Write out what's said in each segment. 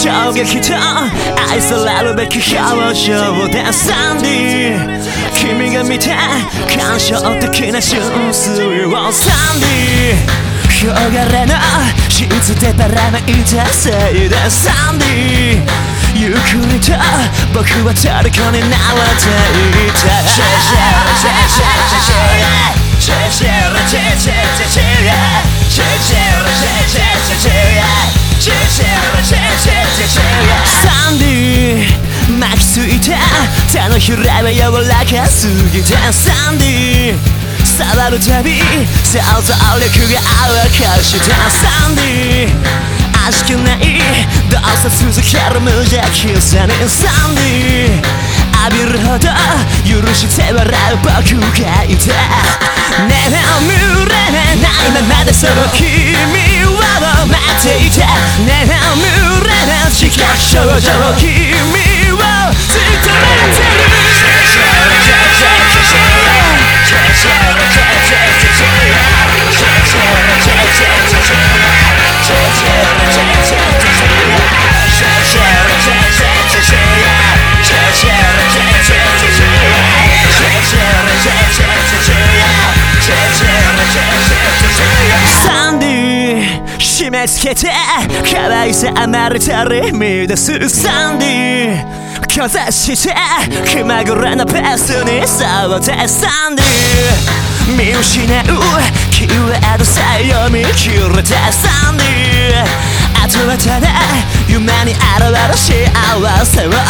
衝撃と愛されるべき表情でサンディ君が見た感傷的な純粋をサンディ氷れの質でばらまいたせいでサンディゆっくりと僕は虜になっていたサンディ巻きついた手のひらは柔らかすぎてサンディ触るたび想像力が泡したサンディ味気ないどうせ続ける無邪気さにサンディ浴びるほど許して笑う僕がいた目を見れないままでその君を待っていた目を見れない自覚症状の君をずっと待ってるサンディ締め付けて可愛さ余り取り乱すサンディかざして気まぐれなペースに沿ってサンディ見失うキーワードさえ読み切れてサンディあとはただ夢に現れる幸せを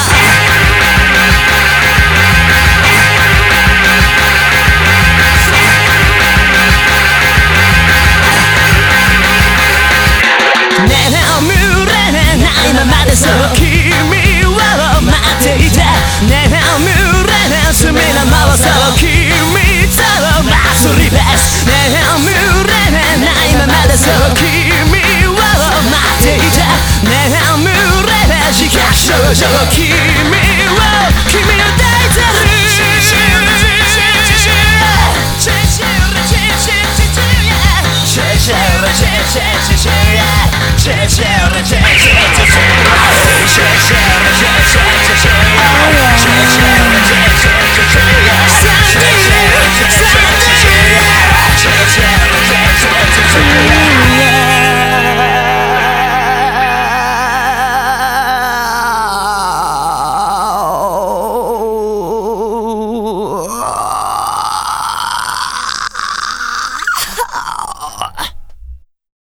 その君を待っていた目を見れない罪のままその君と祭り出す目を見れないままでその君を待っていた目を見れない自覚症状の君